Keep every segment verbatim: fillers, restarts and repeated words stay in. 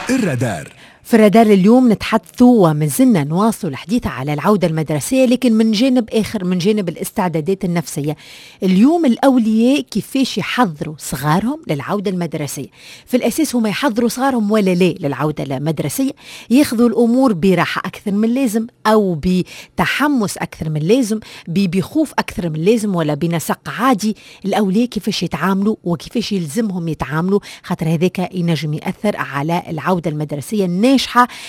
الرادار. في الرادار اليوم نتحدثوا وما زلنا نواصل الحديث على العودة المدرسية، لكن من جانب آخر، من جانب الاستعدادات النفسية. اليوم الأولياء كيفاش يحضروا صغارهم للعودة المدرسية؟ في الأساس هم يحضروا صغارهم ولا لا للعودة المدرسية؟ ياخذوا الأمور براحة أكثر من اللازم، أو بتحمس أكثر من اللازم، بخوف أكثر من اللازم، ولا بنسق عادي؟ الأولياء كيفاش يتعاملوا وكيفاش يلزمهم يتعاملوا، خاطر هذاك ينجم يأثر على العودة المدرسية الناجحة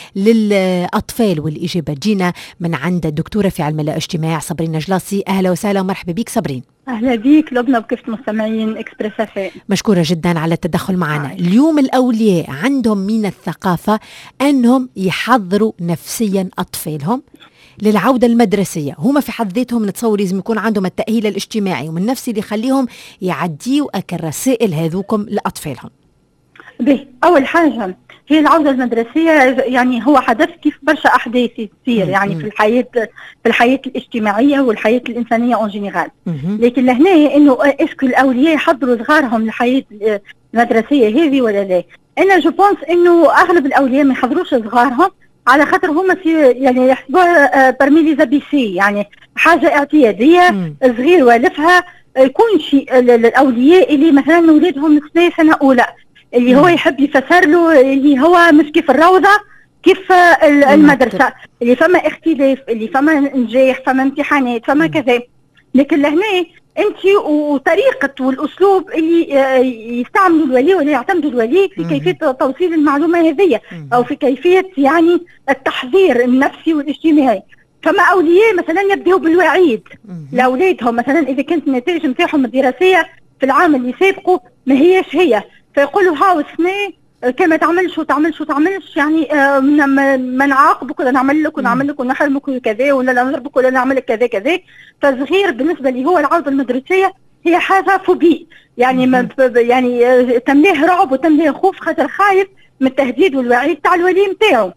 للأطفال. والإجابة جينا من عند الدكتورة في علم الاجتماع صابرين نجلاصي. أهلا وسهلا ومرحبا بك صابرين. أهلا بك لبنى وكيف مستمعين إكسبريس أفي. مشكورة جدا على التدخل معنا. اليوم الأولياء عندهم من الثقافة أنهم يحضروا نفسيا أطفالهم للعودة المدرسية. هما في حد ذاتهم نتصور لازم يكون عندهم التأهيل الاجتماعي ومن نفسي اللي يخليهم يعديوا الرسائل هذوكم لأطفالهم. به أول حاجة هي العودة المدرسية، يعني هو حدث كيف برشا أحداث تصير يعني في الحياة في الحياة الاجتماعية والحياة الإنسانية أون جينيرال. لكن لهنا إنه اسكو الأولياء يحضروا صغارهم للحياة المدرسية هذه ولا لا؟ أنا جو بونس إنه أغلب الأولياء ما يحضروش صغارهم على خاطر هما في يعني يحسبوها برمي لي زابيسي، يعني حاجة اعتيادية صغير والفها. يكون شيء الأولياء اللي مثلا أولادهم سنة سنة أولى اللي هو يحب يفسر له اللي هو مش كيف الروضة كيف المدرسة، اللي فما اختلاف، اللي فما نجاح، فما امتحانات، فما كذا. لكن لهنا انت وطريقة والاسلوب اللي يستعملوا الولي ولا يعتمدوا الولي في كيفية توصيل المعلومة هذه او في كيفية يعني التحضير النفسي والاجتماعي. فما اولياء مثلا يبدأوا بالوعيد لاولادهم، مثلا اذا كانت النتائج نتاعهم الدراسية في العام اللي سابقه ما هيش هي، فيقولوا هاو السنة كما تعملش وتعملش وتعملش يعني آه ما نعاقبك ولا نعمل لك ونعمل لك ونحرمك وكذا ولا نضربك ولا نعمل لك كذا كذا. فصغير بالنسبة لي هو العودة المدرسية هي حاجة فوبي، يعني ما يعني آه تمليه رعب وتمليه خوف، خاطر خايف من التهديد والوعيد تاع الولي نتاعو.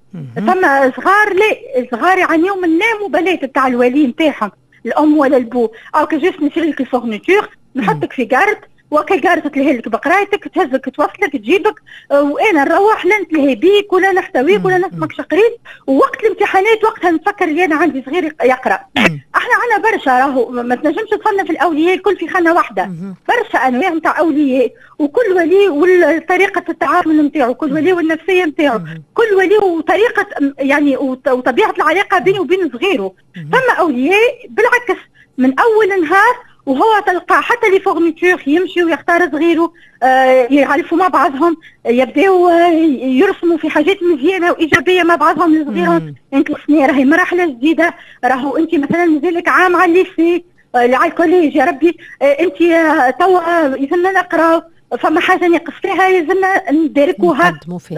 ثم صغار لا، صغار يعانيوا من لا مبالاة تاع الولي نتاعهم الأم ولا البو، أو كجيس نشري لك الفورنيتور نحطك في جارد وكي جارت تلهي لك بقرايتك تهزك توصلك تجيبك، وانا نروح لا نتلهي بيك ولا نحتويك ولا نسمك شقريت. ووقت الامتحانات وقتها نفكر اللي انا عندي صغير يقرا. احنا عنا برشا راهو ما تنجمش تصنف الاولياء الكل في خانه واحده، برشا انواع نتاع اولياء، وكل ولي وطريقه التعامل نتاعو، كل ولي والنفسيه نتاعو، كل ولي وطريقه يعني وطبيعه العلاقه بينه وبين صغيره. ثم اولياء بالعكس من اول نهار وهو تلقى حتى لي فورنيتور يمشي ويختار صغيره، آه يعرفوا مع بعضهم، يبداو آه يرسموا في حاجات مزيانه وايجابيه مع بعضهم لصغيرهم. انت السنه راهي مرحله جديده، راهو انت مثلا مازالك عام على الليسي آه على الكوليج يا ربي، آه انت آه توا يلزمنا نقراو، فما حاجه نقص فيها يلزمنا نداركوها.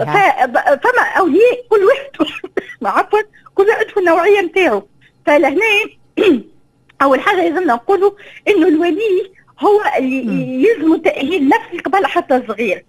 فما اولياء كل واحد عفوا كل واحد في النوعيه نتاعو. فلهنا أول حاجة لازمنا نقولوا إنه الولي هو اللي يلزم تأهيل نفسي قبل حتى الصغير.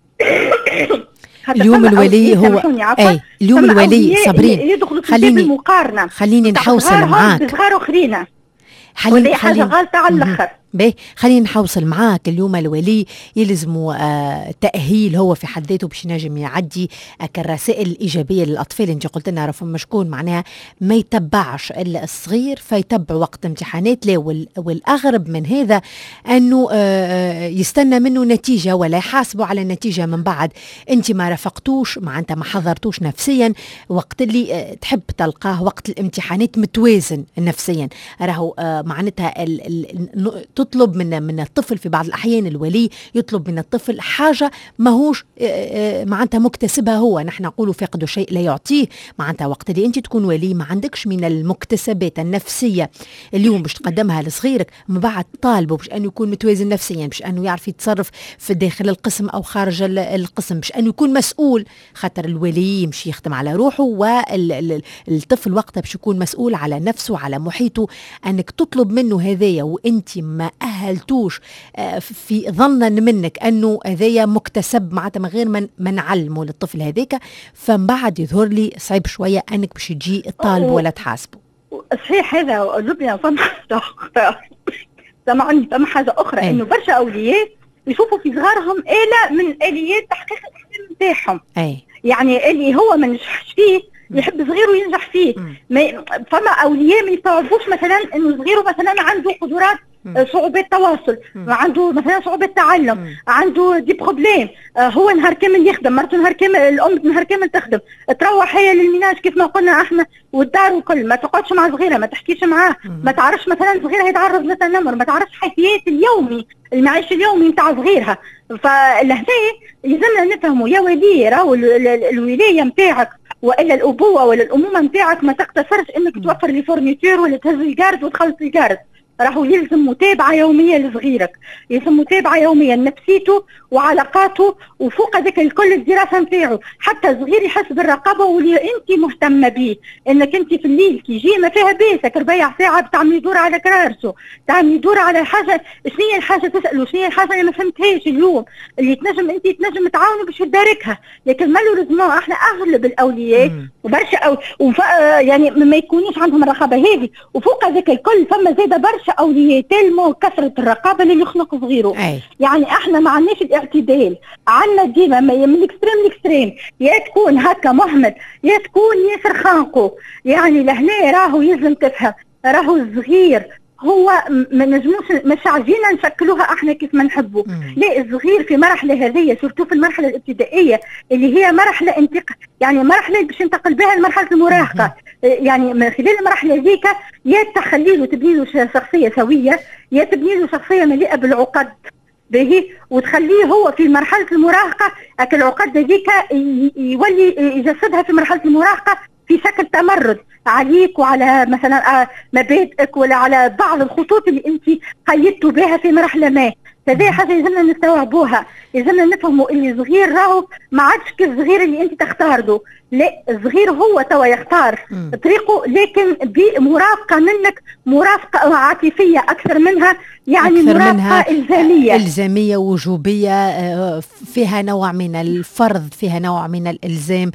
اليوم الولي هو أي اليوم الولي صابرين خليني المقارنة خليني نحوصل معاك بصغار أخرين، خليني حاجة غلطة على الآخر. باهي خلينا نحوصل معاك. اليوم الولي يلزموا آه تأهيل هو في حد ذاته باش ينجم يعدي الرسائل الإيجابية للأطفال. انت قلت لنا راه فما شكون معناها ما يتبعش إلا الصغير فيتبع وقت امتحانات، لا والأغرب من هذا أنه آه يستنى منه نتيجة ولا يحاسبوا على النتيجة من بعد. انت ما رافقتوش معناتها ما حضرتوش نفسيا وقت اللي آه تحب تلقاه وقت الامتحانات متوازن نفسيا. راهو آه معناتها ال ال تطلب من من الطفل في بعض الأحيان الولي يطلب من الطفل حاجة ماهوش معناتها مكتسبها هو. نحن نقولوا فاقد شيء لا يعطيه. معناتها وقت اللي أنت تكون ولي ما عندكش من المكتسبات النفسية اليوم باش تقدمها لصغيرك، من بعد طالبه باش أنه يكون متوازن نفسيا، باش أنه يعرف يتصرف في داخل القسم أو خارج القسم، باش أنه يكون مسؤول. خاطر الولي يمشي يخدم على روحه والطفل وقتها باش يكون مسؤول على نفسه على محيطه. أنك تطلب منه هذايا وأنت ما أهلتوش في ظنا منك أنه هذايا مكتسب معناتها من غير من, من نعلمه للطفل هذاك، فمن بعد يظهر لي صعب شوية أنك باش تجي الطالب ولا تحاسبه. صحيح هذا لبنى. سمعني فما حاجة أخرى، إنه برشا أولياء يشوفوا في صغارهم آلة من آليات تحقيق الأحلام نتاعهم. يعني اللي هو ما نجحش فيه يحب صغيره ينجح فيه. ما فما اولياء ما يستوعبوش مثلا انه صغيره مثلا عنده قدرات صعوبة تواصل، عنده مثلا صعوبة تعلم، عنده دي بروبليم، آه هو نهار كامل يخدم، مرته نهار كامل، الام نهار كامل تخدم، تروح هي للميناج كيف ما قلنا احنا والدار وكل، ما تقعدش مع صغيرها، ما تحكيش معاه، ما تعرفش مثلا صغيرها يتعرض للتنمر، ما تعرفش حياة اليومي المعيش اليومي نتاع صغيرها. فلهذا يلزمنا نفهموا يا ولي راهو الولاية نتاعك والا الابوه ولا الامومه نتاعك ما تقتصرش انك توفر لي فورنيتور ولا تهز الجارد وتخلص الجارد، راهو يلزم متابعه يوميه لصغيرك، يلزم متابعه يوميه نفسيته وعلاقاته، وفوق هذاك الكل الدراسه نتاعو، حتى صغير يحس بالرقابه واللي انت مهتمه به، انك انت في الليل كي يجي ما فيها بيسك ربيع ساعه بتعملي دور على كرارسه، تعملي دور على حاجه، شنو هي الحاجه تساله، شنو هي الحاجه اللي ما فهمتهاش اليوم اللي تنجم انت تنجم تعاونوا باش تداركها. لكن مالوريزمون احنا اغلب الاولياء وبرشا أو وف... يعني ما يكونوش عندهم الرقابه هذه، وفوق هذاك الكل فما زاده برشا اولياء تلموا كثره الرقابه اللي يخلق صغيره. يعني احنا ما عندناش الاعتدال، عندنا ديما من الاكستريم للاكستريم، يا تكون هكا مهمل يا تكون ياسر خانقو. يعني لهنا راهو يلزم تفهم، راهو الصغير هو ما نجموش مش عايزين نشكلوها احنا كيف ما نحبوا، لا الصغير في مرحله هذه سورتو في المرحله الابتدائيه اللي هي مرحله انتق يعني مرحله باش ينتقل بها لمرحله المراهقه، يعني من خلال المرحله هذيك يا تخلي له تبني له شخصيه سويه، يا تبني له شخصيه مليئه بالعقد باهي، وتخليه هو في مرحله المراهقه هاك العقد هذيك يولي يجسدها في مرحله المراهقه في شكل تمرد عليك وعلى مثلا مبادئك ولا على بعض الخطوط اللي انت قيدتوا بها في مرحله ما. هذه حاجه لازمنا نستوعبوها، لازمنا نفهموا اللي صغير راهو ما عادش كالصغير اللي انت تختار له، لا الصغير هو توا يختار م. طريقه، لكن بمرافقه منك، مرافقه عاطفيه اكثر منها، يعني أكثر مرافقه منها الزاميه الزاميه وجوبيه، فيها نوع من الفرض، فيها نوع من الالزام.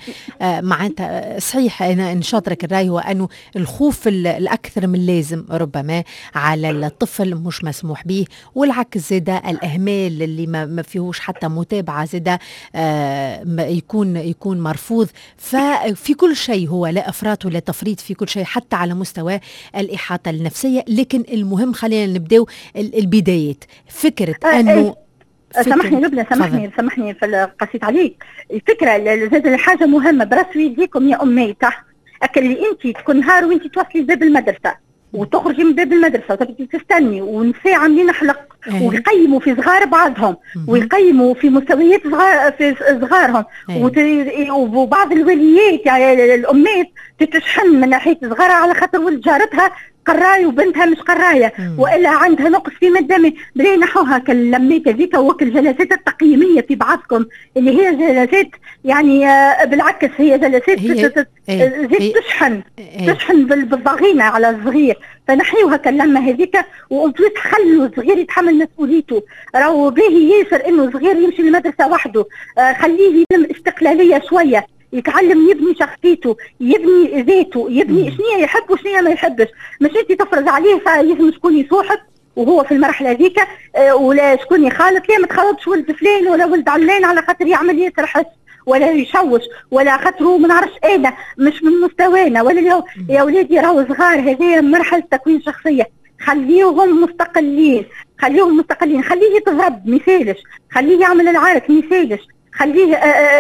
معناتها صحيح انا نشاطرك الراي هو انه الخوف الاكثر من اللازم ربما على الطفل مش مسموح به، والعكس زاده الاهمال اللي ما فيهوش حتى متابعه زاده يكون يكون مرفوض. ففي كل شيء هو لا افراط ولا تفريط في كل شيء، حتى على مستوى الاحاطه النفسيه. لكن المهم خلينا نبداو البدايات، فكره انه سامحني لبنى سامحني سامحني قصيت عليك الفكره زاد حاجه مهمه براسو يديكم يا امي تحت اكل اللي انت تكون نهار وانت توصلي باب المدرسه وتخرجي من باب المدرسه وتبدي تستني ونساء عاملين حلق ويقيموا في صغار بعضهم ويقيموا في مستويات صغار في صغارهم، وبعض الوليات يعني الامات تتشحن من ناحيه صغارها على خاطر ولد جارتها قرايه وبنتها مش قرايه، والا عندها نقص في مدامي بلا نحوها كاللميت هذيك وكل الجلسات التقييميه في بعضكم اللي هي جلسات يعني بالعكس هي جلسات زيد تشحن تشحن بالضغينه على الصغير، فنحيوها كاللمه هذيك وانتوا تخلوا الصغير يتحمل مسؤوليته. راهو باهي ياسر انه صغير يمشي للمدرسه وحده، آه خليه يلم استقلاليه شويه، يتعلم يبني شخصيته، يبني ذاته، يبني شنو يحب وشنو ما يحبش، مش انت تفرض عليه فلازم شكون يصاحب وهو في المرحله هذيك آه ولا شكون يخالط، لا ما تخالطش ولد فلان ولا ولد علان على خاطر يعمل ياسر حس ولا يشوش ولا خاطره ما نعرفش انا مش من مستوانا ولا يا ولادي راهو صغار، هذه مرحله تكوين شخصيه، خليهم مستقلين خليهم مستقلين خليه يتغرب مثالش، خليه يعمل العارف مثالش، خليه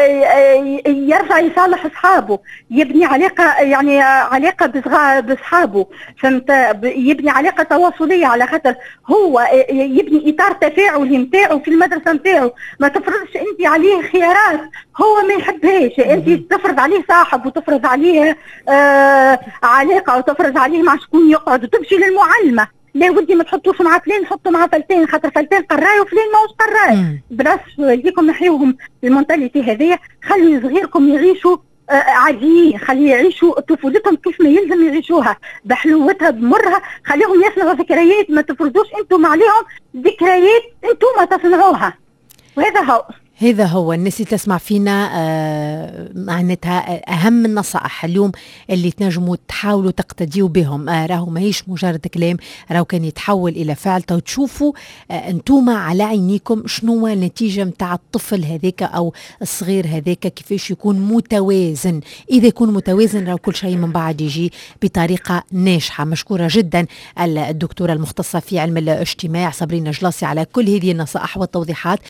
يرجع يصالح اصحابه، يبني علاقه يعني علاقه باصحابه، فهمت، يبني علاقه تواصليه على خاطر هو يبني اطار تفاعلي نتاعو في المدرسه نتاعو، ما تفرضش انت عليه خيارات هو ما يحبهاش، انت تفرض عليه صاحب وتفرض عليه آه علاقه وتفرض عليه مع شكون يقعد وتمشي للمعلمه، لا ودي ما تحطوش مع فلان نحطوا مع فلتين خاطر فلتين قراي وفلان ماهوش قراي، بلاش يجيكم نحيوهم المونتاليتي هذيا، خلي صغيركم يعيشوا آه عاديين، خلي يعيشوا طفولتهم كيف ما يلزم يعيشوها بحلوتها بمرها، خليهم يصنعوا ذكريات، ما تفرضوش انتم عليهم ذكريات انتم ما تصنعوها، وهذا هو. هذا هو الناس اللي تسمع فينا آه معناتها أهم النصائح اليوم اللي تنجموا تحاولوا تقتديوا بهم. آه راهو ماهيش مجرد كلام، راهو كان يتحول إلى فعل. تو تشوفوا آه أنتوما على عينيكم شنو النتيجة متاع الطفل هذاك أو الصغير هذاك، كيفاش يكون متوازن. إذا يكون متوازن راهو كل شيء من بعد يجي بطريقة ناجحة. مشكورة جدا الدكتورة المختصة في علم الاجتماع صابرين جلاسي على كل هذه النصائح والتوضيحات.